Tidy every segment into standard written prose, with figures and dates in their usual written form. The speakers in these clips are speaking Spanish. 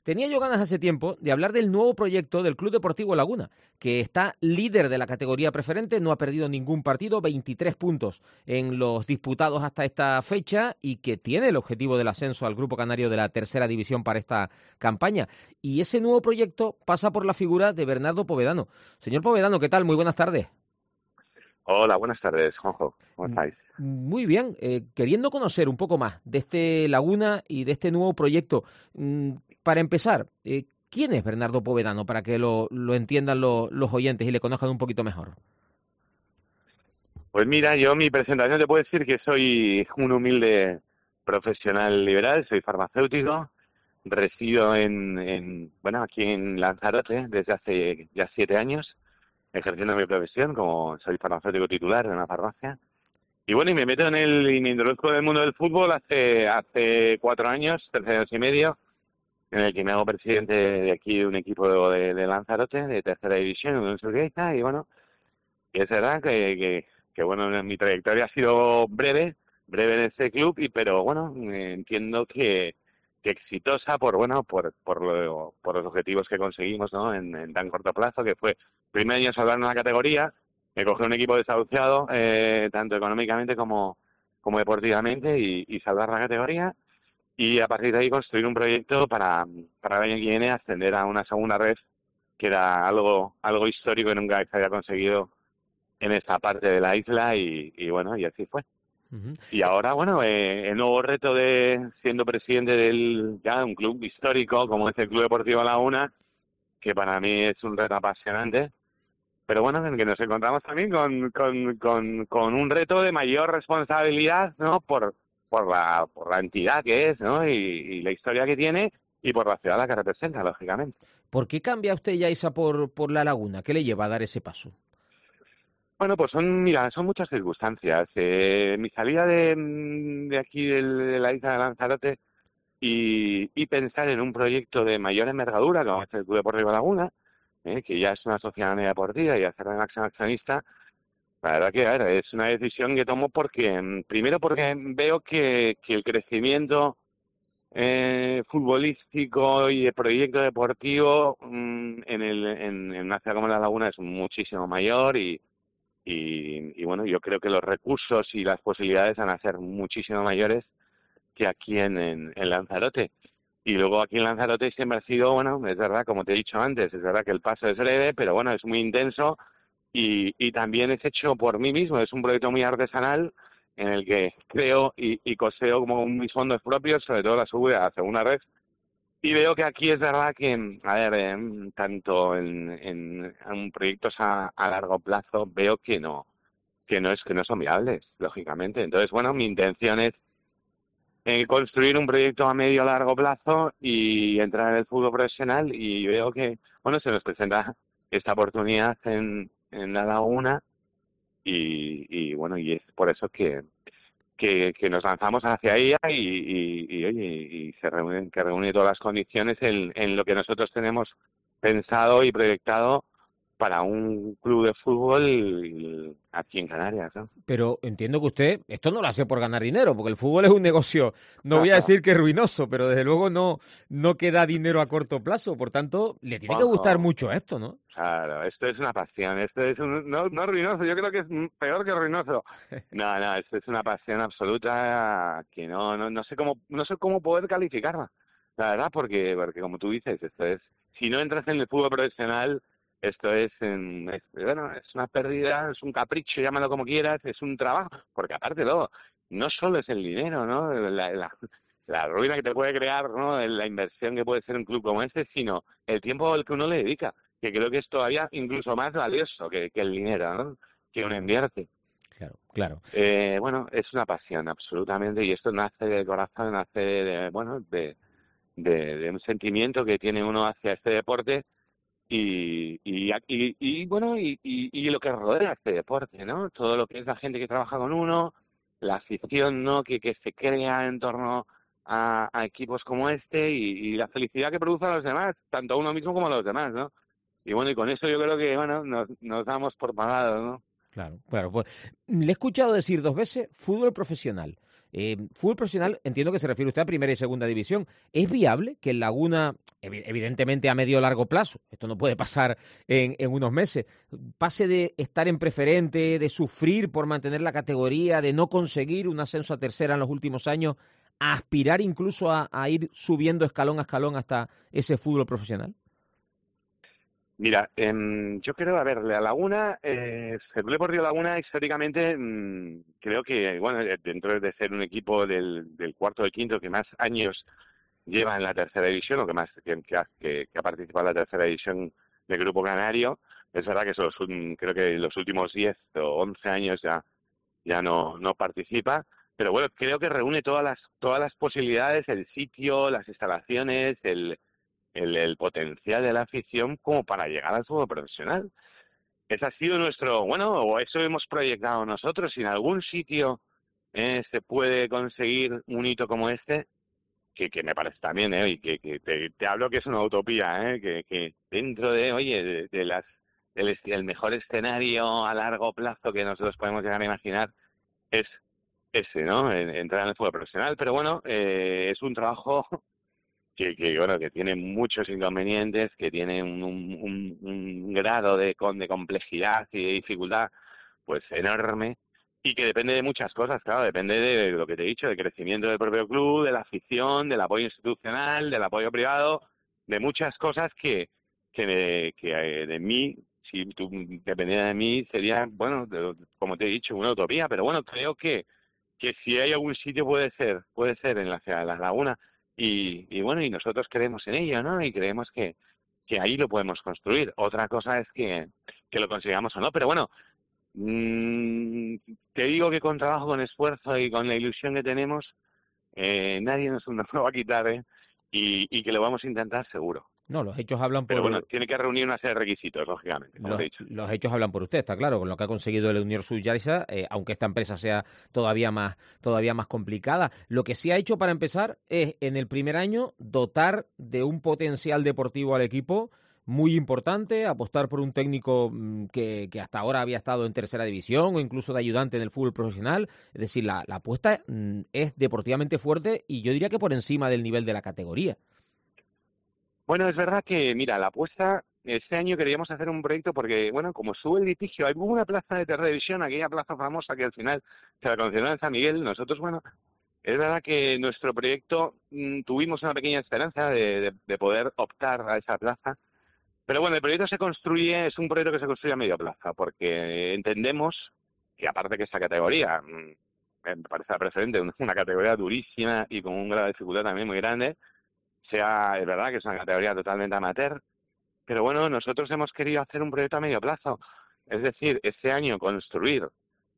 tenía yo ganas hace tiempo de hablar del nuevo proyecto del Club Deportivo Laguna, que está líder de la categoría preferente, no ha perdido ningún partido, 23 puntos en los disputados hasta esta fecha y que tiene el objetivo del ascenso al Grupo Canario de la tercera división para esta campaña. Y ese nuevo proyecto pasa por la figura de Bernardo Povedano. Señor Povedano, ¿qué tal? Muy buenas tardes. Hola, buenas tardes, Juanjo. ¿Cómo estáis? Muy bien, queriendo conocer un poco más de este Laguna y de este nuevo proyecto. Para empezar, ¿quién es Bernardo Povedano? Para que lo entiendan los oyentes y le conozcan un poquito mejor. Pues mira, yo mi presentación te puedo decir que soy un humilde profesional liberal, soy farmacéutico, resido bueno, aquí en Lanzarote desde hace ya 7 años, ejerciendo mi profesión como soy farmacéutico titular de una farmacia. Y bueno, y me introduzco en el mundo del fútbol hace 4 años, 3 años y medio, en el que me hago presidente de aquí de un equipo de Lanzarote, de tercera división, Unión Surgueita, y bueno, y es verdad que bueno, mi trayectoria ha sido breve en este club, pero bueno, entiendo que exitosa por los objetivos que conseguimos, ¿no? En tan corto plazo, que fue primer año salvarnos la categoría, me cogió un equipo desahuciado, tanto económicamente como deportivamente, y salvar la categoría. Y a partir de ahí construir un proyecto para el año que viene ascender a una segunda red, que era algo histórico que nunca se había conseguido en esta parte de la isla y bueno, y así fue. Uh-huh. Y ahora, bueno, el nuevo reto de siendo presidente de un club histórico como es el Club Deportivo Laguna, que para mí es un reto apasionante, pero bueno, en el que nos encontramos también con un reto de mayor responsabilidad, ¿no? Por la entidad que es, ¿no? Y la historia que tiene y por la ciudad a la que representa, lógicamente. ¿Por qué cambia usted, Yaisa, por la Laguna? ¿Qué le lleva a dar ese paso? Bueno, pues mira, son muchas circunstancias. Mi salida de aquí de la isla de Lanzarote y pensar en un proyecto de mayor envergadura, como es el Club Deportivo Laguna, que ya es una sociedad media deportiva y hacer un accionista, la verdad que a ver, es una decisión que tomo porque, primero porque veo que el crecimiento futbolístico y el proyecto deportivo en una ciudad como La Laguna es muchísimo mayor y bueno, yo creo que los recursos y las posibilidades van a ser muchísimo mayores que aquí en Lanzarote. Y luego aquí en Lanzarote siempre ha sido, bueno, es verdad, como te he dicho antes, es verdad que el paso es breve, pero bueno, es muy intenso y también es hecho por mí mismo. Es un proyecto muy artesanal en el que creo y coseo como mis fondos propios, sobre todo la subida a segunda red. Y veo que aquí es verdad que, a ver, tanto en proyectos a largo plazo, veo que no son viables, lógicamente. Entonces, bueno, mi intención es construir un proyecto a medio largo plazo y entrar en el fútbol profesional y veo que, bueno, se nos presenta esta oportunidad en La Laguna bueno, y es por eso que nos lanzamos hacia ella oye, y que reúne todas las condiciones en lo que nosotros tenemos pensado y proyectado para un club de fútbol aquí en Canarias, ¿no? Pero entiendo que usted esto no lo hace por ganar dinero, porque el fútbol es un negocio, no voy a decir que es ruinoso, pero desde luego no que da dinero a corto plazo. Por tanto, le tiene que gustar Juanjo, mucho esto, ¿no? claro, esto es una pasión, esto es no ruinoso, yo creo que es peor que ruinoso. No, esto es una pasión absoluta que no sé cómo poder calificarla, la verdad, porque como tú dices, esto es, si no entras en el fútbol profesional, esto bueno, es una pérdida, es un capricho, llámalo como quieras, es un trabajo, porque aparte luego, no solo es el dinero, ¿no? La ruina que te puede crear, ¿no? La inversión que puede ser un club como este, sino el tiempo al que uno le dedica, que creo que es todavía incluso más valioso que el dinero, ¿no? Que uno invierte. Claro, claro. Bueno, es una pasión, absolutamente, y esto nace del corazón, nace bueno, de un sentimiento que tiene uno hacia este deporte bueno, y lo que rodea este deporte, ¿no? Todo lo que es la gente que trabaja con uno, la afición, ¿no? Que se crea en torno a equipos como este y la felicidad que produce a los demás, tanto a uno mismo como a los demás, ¿no? Y bueno, y con eso yo creo que, bueno, nos damos por pagado, ¿no? Claro, claro. Pues le he escuchado decir 2 veces fútbol profesional. Fútbol profesional, entiendo que se refiere usted a primera y segunda división. ¿Es viable que el Laguna, evidentemente a medio o largo plazo, esto no puede pasar en unos meses, pase de estar en preferente, de sufrir por mantener la categoría, de no conseguir un ascenso a tercera en los últimos años, a aspirar incluso a ir subiendo escalón a escalón hasta ese fútbol profesional? Mira, yo creo, a ver, la Laguna, el Club Deportivo Laguna históricamente creo que, bueno, dentro de ser un equipo del cuarto o del quinto que más años lleva en la tercera división, o que más que ha participado en la tercera división del Grupo Canario, es verdad que creo que en los últimos 10 o 11 años ya no participa, pero bueno, creo que reúne todas las posibilidades, el sitio, las instalaciones, el potencial de la afición como para llegar al fútbol profesional. Ese ha sido o eso hemos proyectado nosotros. Si en algún sitio se puede conseguir un hito como este, que me parece también, y que te hablo que es una utopía, que dentro oye, el mejor escenario a largo plazo que nosotros podemos llegar a imaginar es ese, ¿no? Entrar en el fútbol profesional. Pero bueno, es un trabajo bueno, que tiene muchos inconvenientes, que tiene un grado de complejidad y de dificultad pues enorme, y que depende de muchas cosas, claro, depende de lo que te he dicho, del crecimiento del propio club, de la afición, del apoyo institucional, del apoyo privado, de muchas cosas que de mí, si tú dependiera de mí, sería, bueno, como te he dicho, una utopía. Pero bueno, creo que si hay algún sitio puede ser en la ciudad de Las Lagunas, y bueno, y nosotros creemos en ello, ¿no? Y creemos que ahí lo podemos construir. Otra cosa es que lo consigamos o no, pero bueno, te digo que con trabajo, con esfuerzo y con la ilusión que tenemos, nadie nos lo va a quitar, ¿eh? Y que lo vamos a intentar seguro. No, los hechos hablan Pero bueno, por, tiene que reunir una serie de requisitos, lógicamente, como te he dicho. los hechos hablan por usted, está claro, con lo que ha conseguido el Unión Subyaisa, aunque esta empresa sea todavía más complicada. Lo que sí ha hecho para empezar es, en el primer año, dotar de un potencial deportivo al equipo muy importante, apostar por un técnico que hasta ahora había estado en tercera división o incluso de ayudante en el fútbol profesional. Es decir, la apuesta es deportivamente fuerte y yo diría que por encima del nivel de la categoría. Bueno, es verdad que, mira, la apuesta, este año queríamos hacer un proyecto porque, bueno, como sube el litigio, hay una plaza de tercera división, aquella plaza famosa que al final se la concedió en San Miguel. Nosotros, bueno, es verdad que nuestro proyecto tuvimos una pequeña esperanza de poder optar a esa plaza. Pero bueno, el proyecto es un proyecto que se construye a medio plazo, porque entendemos que aparte que esta categoría, me parece la preferente, una categoría durísima y con un grado de dificultad también muy grande, es verdad que es una categoría totalmente amateur, pero bueno, nosotros hemos querido hacer un proyecto a medio plazo. Es decir, este año construir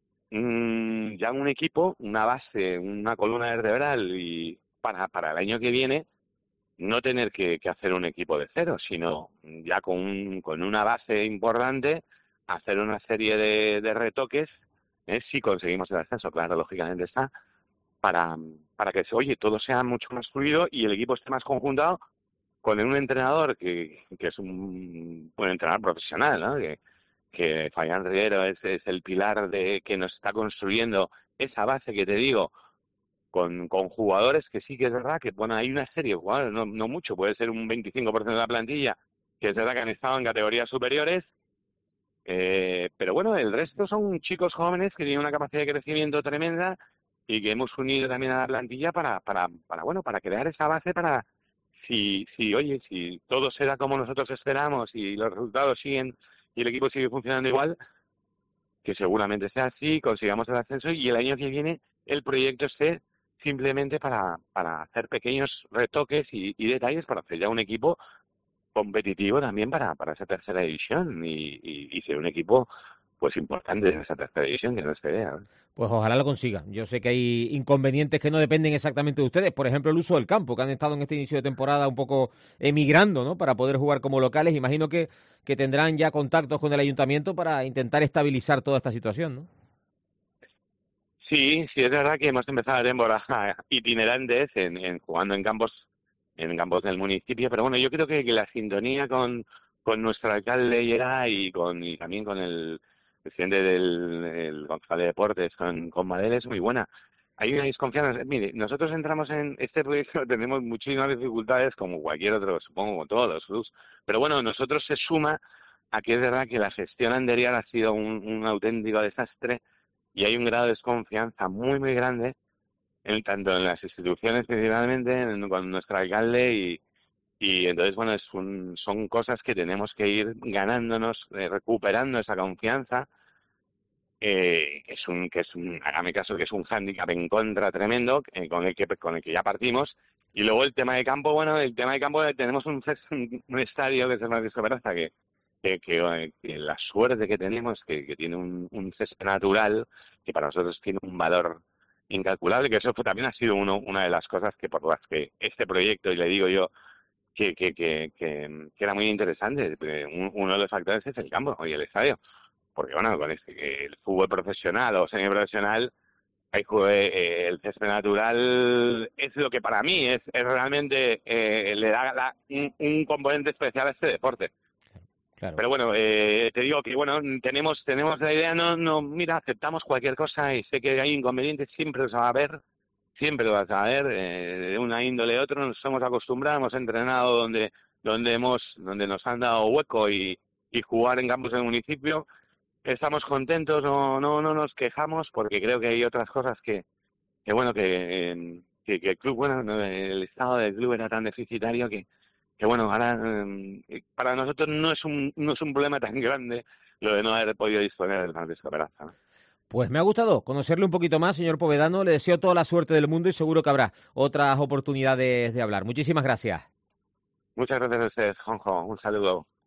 ya un equipo, una base, una columna vertebral, y para el año que viene no tener que hacer un equipo de cero, sino ya con una base importante, hacer una serie de retoques, si conseguimos el ascenso, claro, lógicamente está, para, para que oye, todo sea mucho más fluido y el equipo esté más conjuntado, con un entrenador que es un buen entrenador profesional, ¿no? Que Fabián Riero es el pilar que nos está construyendo esa base que te digo, con jugadores que sí que es verdad que, bueno, hay una serie de jugadores, no mucho, puede ser un 25% de la plantilla, que es verdad que han estado en categorías superiores, pero bueno, el resto son chicos jóvenes que tienen una capacidad de crecimiento tremenda y que hemos unido también a la plantilla para crear esa base para, oye, si todo se da como nosotros esperamos y los resultados siguen y el equipo sigue funcionando igual, que seguramente sea así, consigamos el ascenso y el año que viene el proyecto esté simplemente para hacer pequeños retoques y detalles para hacer ya un equipo competitivo también para esa tercera división y ser un equipo pues importante en esa tercera división, que no es idea, ¿no? Pues ojalá lo consiga. Yo sé que hay inconvenientes que no dependen exactamente de ustedes. Por ejemplo, el uso del campo, que han estado en este inicio de temporada un poco emigrando, ¿no? Para poder jugar como locales. Imagino que tendrán ya contactos con el ayuntamiento para intentar estabilizar toda esta situación, ¿no? Sí, sí, es verdad que hemos empezado la temporada itinerantes jugando en campos del municipio, pero bueno, yo creo que la sintonía con nuestro alcalde y también con el presidente del el concejal de deportes, con Madel, es muy buena. hay una desconfianza. Mire, nosotros entramos en este proyecto, tenemos muchísimas dificultades, como cualquier otro, supongo, como todos los clubs. Pero bueno, nosotros se suma a que es verdad que la gestión anterior ha sido un auténtico desastre y hay un grado de desconfianza muy, muy grande, tanto en las instituciones principalmente, con nuestro alcalde y entonces, bueno, son cosas que tenemos que ir ganándonos, recuperando esa confianza, hágame caso, que es un hándicap en contra tremendo, con el que ya partimos. Y luego el tema de campo, bueno, el tema de campo, tenemos un estadio que es el Francisco Peraza, que la suerte que tenemos, que tiene un césped natural, que para nosotros tiene un valor incalculable, que eso también ha sido una de las cosas que por las que este proyecto, y le digo yo, que era muy interesante. Uno de los factores es el campo y el estadio. Porque, bueno, con el fútbol profesional o semiprofesional, el césped natural es lo que para mí es realmente le da un componente especial a este deporte. Claro. Pero bueno, te digo que bueno, tenemos la idea, mira, aceptamos cualquier cosa y sé que hay inconvenientes, siempre los va a haber, siempre lo vas a ver, de una índole a otra, nos hemos acostumbrado, hemos entrenado donde nos han dado hueco y jugar en campos del municipio. Estamos contentos, no nos quejamos, porque creo que hay otras cosas que bueno, que el club, bueno, el estado del club era tan deficitario que bueno, ahora para nosotros no es un problema tan grande lo de no haber podido disponer del Francisco Peraza, ¿no? Pues me ha gustado conocerle un poquito más, señor Povedano. Le deseo toda la suerte del mundo y seguro que habrá otras oportunidades de hablar. Muchísimas gracias. Muchas gracias a ustedes, Juanjo. Un saludo.